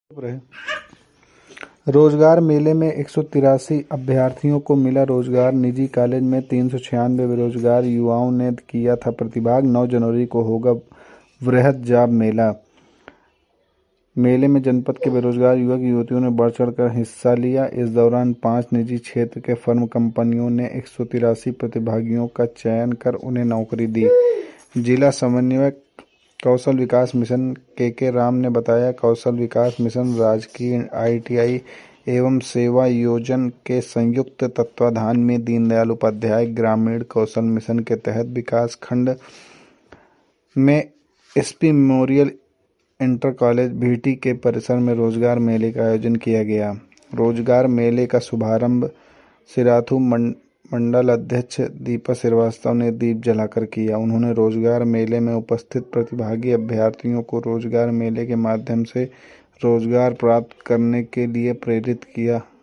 रोजगार मेले में 183 अभ्यर्थियों को मिला रोजगार। निजी कॉलेज में 396 बेरोजगार युवाओं ने किया था प्रतिभाग। 9 जनवरी को होगा वृहद जॉब मेला। मेले में जनपद के बेरोजगार युवक युवतियों ने बढ़ चढ़कर हिस्सा लिया। इस दौरान 5 निजी क्षेत्र के फर्म कंपनियों ने 183 प्रतिभागियों का चयन कर उन्हें नौकरी दी। जिला समन्वयक कौशल विकास मिशन के राम ने बताया, कौशल विकास मिशन, राजकीय ITI एवं सेवा योजन के संयुक्त तत्वाधान में दीनदयाल उपाध्याय ग्रामीण कौशल मिशन के तहत विकास खंड में SP memorial inter college VT के परिसर में रोजगार मेले का आयोजन किया गया। रोजगार मेले का शुभारंभ सिराथू मंडल अध्यक्ष दीपा श्रीवास्तव ने दीप जलाकर किया। उन्होंने रोजगार मेले में उपस्थित प्रतिभागी अभ्यर्थियों को रोजगार मेले के माध्यम से रोजगार प्राप्त करने के लिए प्रेरित किया।